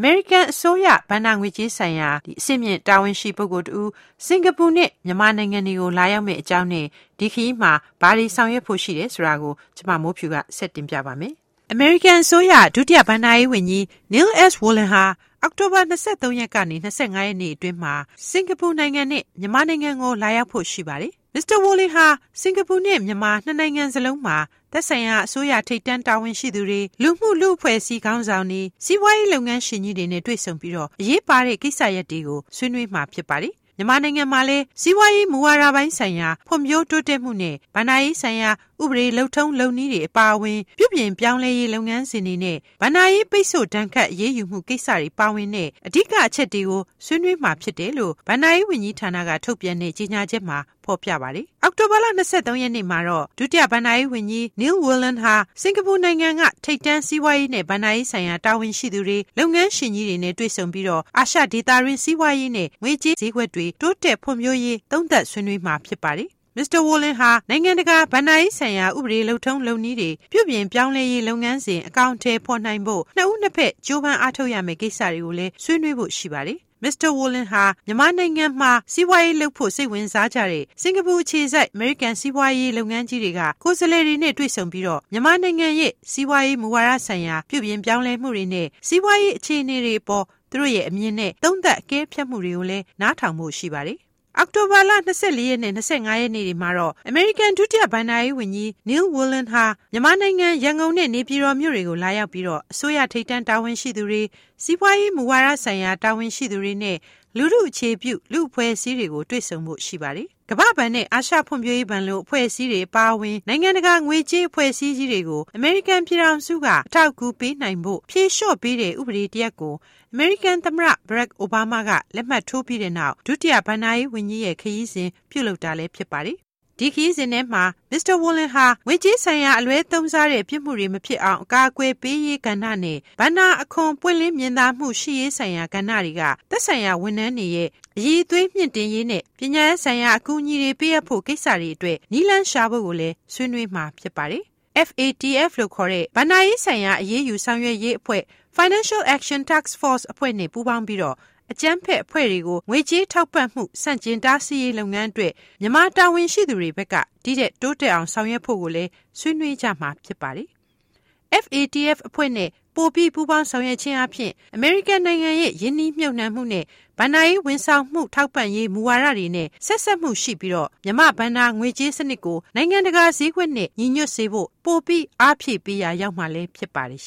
American အစိုးရဘဏ္ဍာငွေကြေးဆိုင်ရာအဆင့်မြင့်တာဝန်ရှိပုဂ္ဂိုလ်တူစင်ကာပူနဲ့မြန်မာနိုင်ငံတွေကိုလာရောက်မယ့်အကြောင်းနဲ့ဒီခရီးမှာဘာတွေဆောင်ရွက်ဖို့ရှိတယ်ဆိုတာကိုကျွန်မမိုးဖြူကဆက်တင်ပြပါမယ်။ American အစိုးရဒုတိယဘဏ္ဍာရေးဝန်ကြီး Neil S. Wolin ဟာအောက်တိုဘာ23ရက်ကနေ25ရက်နေ့အတွင်းမှာစင်ကာပူနိုင်ငံနဲ့မြန်မာနိုင်ငံကိုလာရောက်ဖို့ရှိပါတယ်။ Mr. Wolin ဟာစင်ကာပူနဲ့မြန်မာနှစ်နိုင်ငံစလုံးမှာသက်ဆိုင်ရာအစိုးရထိပ်တန်းတာဝန်ရှိသူတွေလူမှုလူအဖွဲ့အစည်းခေါင်းဆောင်တွေစီးပွားရေးလုပ်ငန်းရှင်ကြီးတွေနဲ့တွေ့ဆုံပြီးတော့အရေးပါတဲ့ကိစ္စရပ်တွေကိုဆွေးနွေးမှာဖြစ်ပါတယ်။မြန်မာနိုင်ငံမှာလည်းစီးပွားရေးမူဝါဒပိုင်းဆိုင်ရာဖွံ့ဖြိုးတိုးတက်မှုနဲ့ဘဏ္ဍာရေးဆိုင်ရာဥပဒေလုံထုံးလုပ်နည်းတွေအပါအဝင်ပြုပြင်ပြောင်းလဲရေးလုပ်ငန်းစဉ်တွေနဲ့ဘဏ္ဍာရေးပိတ်ဆို့ဒဏ်ခတ်အရေးယူမှုကိစ္စတွေပါဝင်တဲ့အဓိကအချက်တွေကိုဆွေးနွေးမှာဖြစ်တယ်လို့ဘဏ္ဍာရေးဝန်ကြီးဌာနကထုတ်ပြန်တဲ့ကြေညာချက်မှာဖော်ပြပါတယ်။အောက်တိုဘာလ23ရက်နေ့မှာတော့ဒုတိယဘဏ္ဍာရေးဝန်ကြီး Neil Wolin ဟာစင်ကာပူနိုင်ငံကထိပ်တန်းစီးပွားရေးနဲ့ဘဏ္ဍာရေးဆိုင်ရာတာဝန်ရှိသူတွေလုပ်ငန်းရှင်ကြီးတွေနဲ့တွေ့ဆုံပြီးတော့အာရှဒေသတွင်းစီးပွားရေးနဲ့ငွေကြေးဈေးကွက်တွေတိုးတက်ဖွံ့ဖြိုးရေးသုံးသပ်ဆွေးနွေးမှာဖြစ်ပါတယ်။ Mr. Wolin ဟာနိုင်ငံတကာဘဏ္ဍာရေးဆိုင်ရာဥပဒေလုံထုံးလုပ်နည်းတွေပြုပြင်ပြောင်းလဲရေးလုပ်ငန်းစဉ်အကောင့်ထဲပေါ်နိုင်ဖို့နှစ်ဦးနှစ်ဖက်ကြိုးပမ်းအားထုတ်ရမယ့်ကိစ္စတွေကိုလည်းဆွေးနွေးဖို့ရှိပါတယ်။ Mr. Wolin ဟာမြန်မာနိုင်ငံမှာစီးပွားရေးလုပ်ဖို့စိတ်ဝင်စားကြတဲ့စင်ကာပူအခြေစိုက်အမေရိကန်စီးပွားရေးလုပ်ငန်းကြီးတွေကကိုယ်စားလှယ်တွေနဲ့တွေ့ဆုံပြီးတော့မြန်မာနိုင်ငံရဲ့စီးပွားရေးမူဝါဒဆိုင်ရာပြုပြင်ပြောင်းလဲမှုတွေနဲ့စီးပွားရေးအခြေအနေတွေအပေါ်သူတို့ရဲ့အမြင်နဲ့သုံးသပ်အကဲဖြတ်မှုတွေကိုလည်းနားထောင်ဖို့ရှိပါတယ်။အောက်တိုဘာလ24ရက်နဲ့25ရက်နေ့တွေမှာတော့ American ဒုတိယဘဏ္ဍာရေးဝန်ကြီး Neil Wolin ဟာမြန်မာနိုင်ငံရန်ကုန်နဲ့နေပြည်တော်မြို့တွေကိုလာရောက်ပြီးတော့အစိုးရထိပ်တန်းတာဝန်ရှိသူတွေစီးပွားရေးမူဝါဒဆိုင်ရာတာဝန်ရှိသူတွေနဲ့လူထုအခြေပြုလူအဖွဲ့အစည်းတွေကိုတွေ့ဆုံဖို့ရှိပါတယ်။ကမ္ဘာ့ဘဏ်နဲ့အာရှဖွံ့ဖြိုးရေးဘဏ်လိုအဖွဲ့အစည်းတွေအပါအဝင်နိုင်ငံတကာငွေကြေးအဖွဲ့အစည်းကြီးတွေကို American ပြည်ထောင်စုကအထောက်အကူပေးနိုင်ဖို့ဖြေလျှော့ပေးတဲ့ဥပဒေတရပ်ကို American သမ္မတ Barack Obama ကလက်မှတ်ထိုးပြီးတဲ့နောက်ဒုတိယဘဏ္ဍာရေးဝန်ကြီးရဲ့ခရီးစဉ်ပြုလုပ်တာလည်းဖြစ်ပါတယ်။ဒီခရီးစဉ်ထဲမှာ Mr. Wolin ဟာငွေကြေးဆိုင်ရာအလွဲသုံးစားတဲ့ပြစ်မှုတွေမဖြစ်အောင်အကာအကွယ်ပေးရေးကဏ္ဍနဲ့ဘဏ္ဍာအခွန်ပွင့်လင်းမြင်သာမှုရှိရေးဆိုင်ရာကဏ္ဍတွေကသက်ဆိုင်ရာဝန်ထမ်းတွေရဲ့အရည်အသွေးမြင့်တင်ရေးနဲ့ပညာရေးဆိုင်ရာအကူအညီတွေပေးအပ်ဖို့ကိစ္စတွေအတွက်နည်းလမ်းရှာဖို့ကိုလည်းဆွေးနွေးမှာဖြစ်ပါတယ်။ FATF လို့ခေါ်တဲ့ဘဏ္ဍာရေးဆိုင်ရာအရေးယူဆောင်ရွက်ရေးအဖွဲ့ Financial Action Task Force အဖွဲ့နဲ့ပူးပေါင်းပြီးတော့အကြမ်းဖက်အဖွဲ့တွေကိုငွေကြေးထောက်ပံ့မှုဆန့်ကျင်တားဆီးရေးလုပ်ငန်းအတွက်မြန်မာတာဝန်ရှိသူတွေဘက်ကဒီတဲ့တိုးတက်အောင်ဆောင်ရွက်ဖို့ကိုလည်းဆွေးနွေးကြမှာဖြစ်ပါတယ်။ FATF အဖွဲ့နဲ့ပိုပြီးပူးပေါင်းဆောင်ရွက်ခြင်းအပြင်အမေရိကန်နိုင်ငံရဲ့ယင်းနှီးမြှုပ်နှံမှုနဲ့ဘဏ္ဍာရေးဝန်ဆောင်မှုထောက်ပံ့ရေးမူဝါဒတွေနဲ့ဆက်စပ်မှုရှိပြီးတော့မြန်မာဘဏ္ဍာငွေကြေးစနစ်ကိုနိုင်ငံတကာဈေးကွက်နဲ့ညီညွတ်စေဖို့ပိုပြီးအားဖြည့်ပေးရာရောက်မှာလည်းဖြစ်ပါတယ်